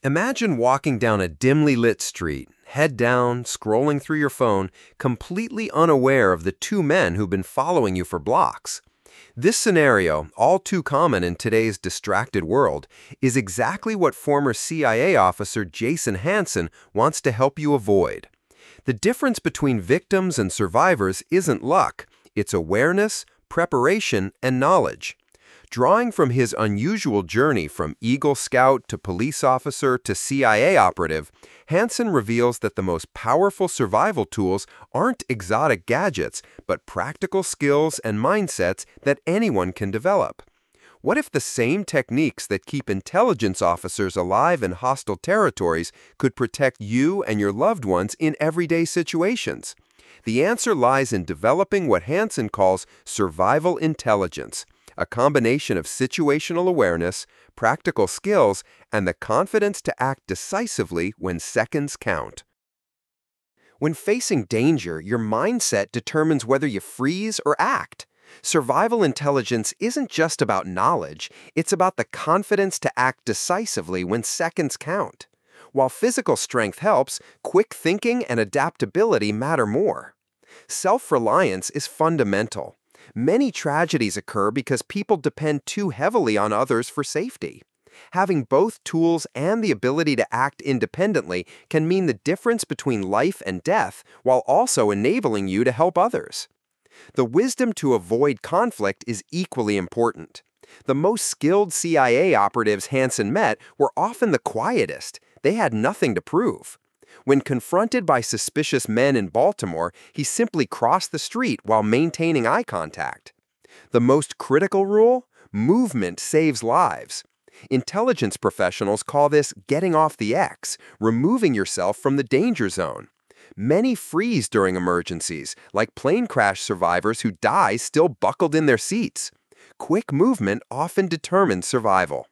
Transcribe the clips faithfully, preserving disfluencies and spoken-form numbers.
Imagine walking down a dimly lit street, head down, scrolling through your phone, completely unaware of the two men who've been following you for blocks. This scenario, all too common in today's distracted world, is exactly what former C I A officer Jason Hansen wants to help you avoid. The difference between victims and survivors isn't luck, it's awareness, preparation, and knowledge. Drawing from his unusual journey from Eagle Scout to police officer to C I A operative, Hansen reveals that the most powerful survival tools aren't exotic gadgets, but practical skills and mindsets that anyone can develop. What if the same techniques that keep intelligence officers alive in hostile territories could protect you and your loved ones in everyday situations? The answer lies in developing what Hansen calls survival intelligence, a combination of situational awareness, practical skills, and the confidence to act decisively when seconds count. When facing danger, your mindset determines whether you freeze or act. Survival intelligence isn't just about knowledge, it's about the confidence to act decisively when seconds count. While physical strength helps, quick thinking and adaptability matter more. Self-reliance is fundamental. Many tragedies occur because people depend too heavily on others for safety. Having both tools and the ability to act independently can mean the difference between life and death while also enabling you to help others. The wisdom to avoid conflict is equally important. The most skilled C I A operatives Hansen met were often the quietest. They had nothing to prove. When confronted by suspicious men in Baltimore, he simply crossed the street while maintaining eye contact. The most critical rule? Movement saves lives. Intelligence professionals call this getting off the X, removing yourself from the danger zone. Many freeze during emergencies, like plane crash survivors who die still buckled in their seats. Quick movement often determines survival.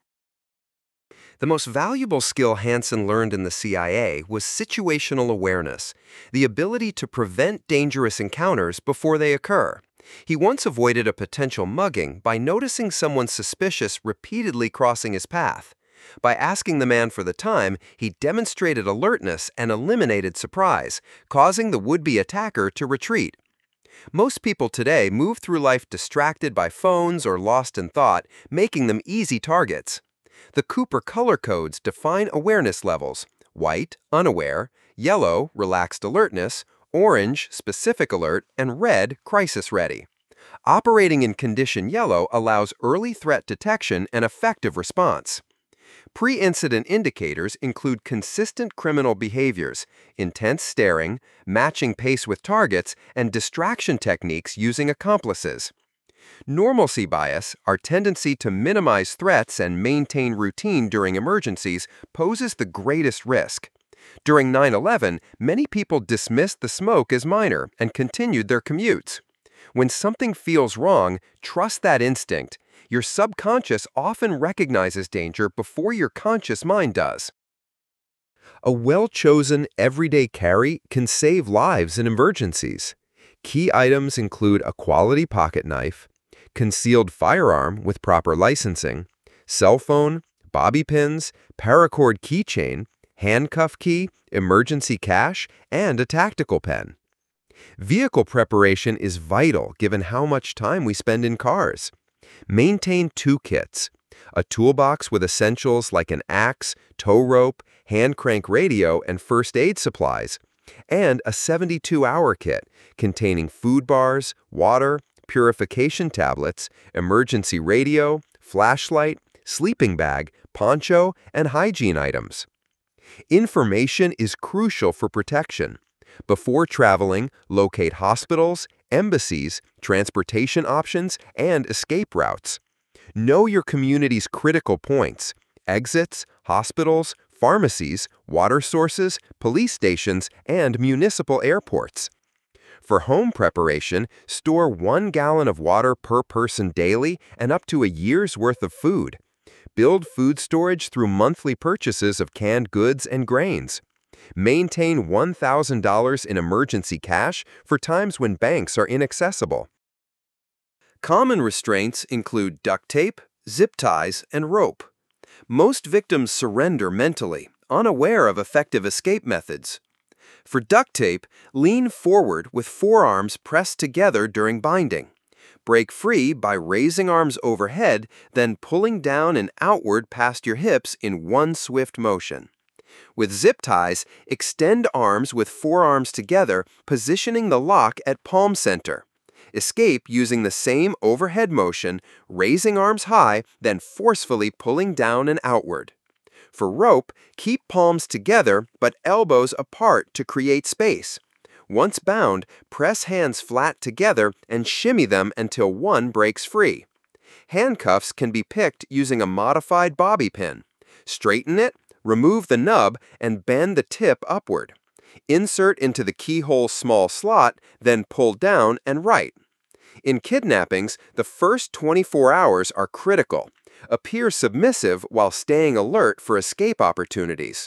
The most valuable skill Hansen learned in the C I A was situational awareness, the ability to prevent dangerous encounters before they occur. He once avoided a potential mugging by noticing someone suspicious repeatedly crossing his path. By asking the man for the time, he demonstrated alertness and eliminated surprise, causing the would-be attacker to retreat. Most people today move through life distracted by phones or lost in thought, making them easy targets. The Cooper color codes define awareness levels: white, unaware; yellow, relaxed alertness; orange, specific alert; and red, crisis ready. Operating in condition yellow allows early threat detection and effective response. Pre-incident indicators include consistent criminal behaviors, intense staring, matching pace with targets, and distraction techniques using accomplices. Normalcy bias, our tendency to minimize threats and maintain routine during emergencies, poses the greatest risk. During nine eleven, many people dismissed the smoke as minor and continued their commutes. When something feels wrong, trust that instinct. Your subconscious often recognizes danger before your conscious mind does. A well-chosen, everyday carry can save lives in emergencies. Key items include a quality pocket knife, concealed firearm with proper licensing, cell phone, bobby pins, paracord keychain, handcuff key, emergency cash, and a tactical pen. Vehicle preparation is vital given how much time we spend in cars. Maintain two kits: a toolbox with essentials like an axe, tow rope, hand crank radio, and first aid supplies, and a seventy-two hour kit containing food bars, water, purification tablets, emergency radio, flashlight, sleeping bag, poncho, and hygiene items. Information is crucial for protection. Before traveling, locate hospitals, embassies, transportation options, and escape routes. Know your community's critical points: exits, hospitals, pharmacies, water sources, police stations, and municipal airports. For home preparation, store one gallon of water per person daily and up to a year's worth of food. Build food storage through monthly purchases of canned goods and grains. Maintain one thousand dollars in emergency cash for times when banks are inaccessible. Common restraints include duct tape, zip ties, and rope. Most victims surrender mentally, unaware of effective escape methods. For duct tape, lean forward with forearms pressed together during binding. Break free by raising arms overhead, then pulling down and outward past your hips in one swift motion. With zip ties, extend arms with forearms together, positioning the lock at palm center. Escape using the same overhead motion, raising arms high, then forcefully pulling down and outward. For rope, keep palms together but elbows apart to create space. Once bound, press hands flat together and shimmy them until one breaks free. Handcuffs can be picked using a modified bobby pin. Straighten it, remove the nub, and bend the tip upward. Insert into the keyhole's small slot, then pull down and right. In kidnappings, the first twenty-four hours are critical. Appear submissive while staying alert for escape opportunities.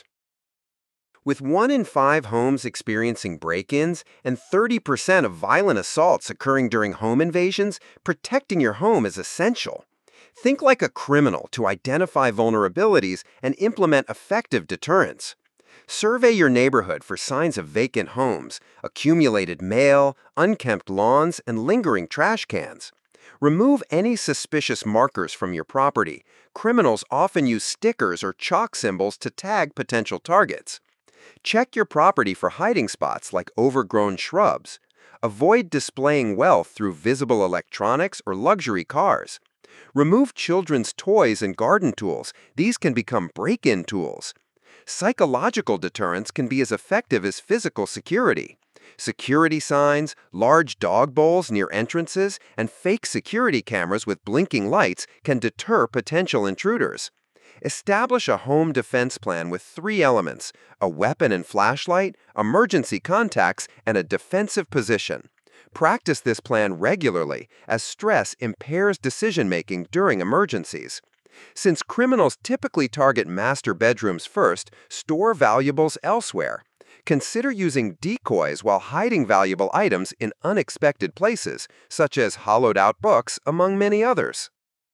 With one in five homes experiencing break-ins and thirty percent of violent assaults occurring during home invasions, protecting your home is essential. Think like a criminal to identify vulnerabilities and implement effective deterrence. Survey your neighborhood for signs of vacant homes, accumulated mail, unkempt lawns, and lingering trash cans. Remove any suspicious markers from your property. Criminals often use stickers or chalk symbols to tag potential targets. Check your property for hiding spots like overgrown shrubs. Avoid displaying wealth through visible electronics or luxury cars. Remove children's toys and garden tools. These can become break-in tools. Psychological deterrence can be as effective as physical security. Security signs, large dog bowls near entrances, and fake security cameras with blinking lights can deter potential intruders. Establish a home defense plan with three elements: a weapon and flashlight, emergency contacts, and a defensive position. Practice this plan regularly, as stress impairs decision-making during emergencies. Since criminals typically target master bedrooms first, store valuables elsewhere. Consider using decoys while hiding valuable items in unexpected places, such as hollowed-out books, among many others.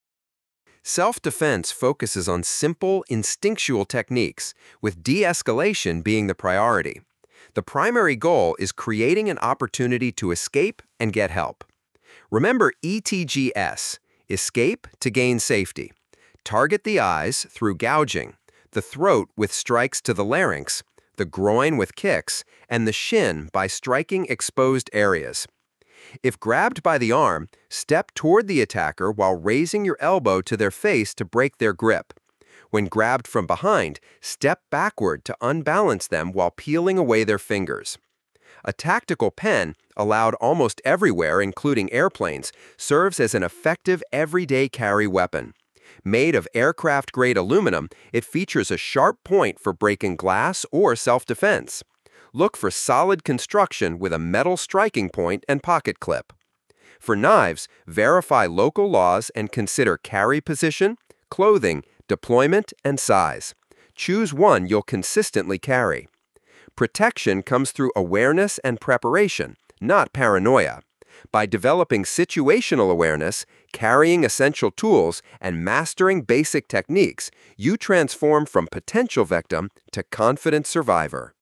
Self-defense focuses on simple, instinctual techniques, with de-escalation being the priority. The primary goal is creating an opportunity to escape and get help. Remember E T G S, escape to gain safety. Target the eyes through gouging, the throat with strikes to the larynx, the groin with kicks, and the shin by striking exposed areas. If grabbed by the arm, step toward the attacker while raising your elbow to their face to break their grip. When grabbed from behind, step backward to unbalance them while peeling away their fingers. A tactical pen, allowed almost everywhere, including airplanes, serves as an effective everyday carry weapon. Made of aircraft-grade aluminum, it features a sharp point for breaking glass or self-defense. Look for solid construction with a metal striking point and pocket clip. For knives, verify local laws and consider carry position, clothing, deployment, and size. Choose one you'll consistently carry. Protection comes through awareness and preparation, not paranoia. By developing situational awareness, carrying essential tools, and mastering basic techniques, you transform from potential victim to confident survivor.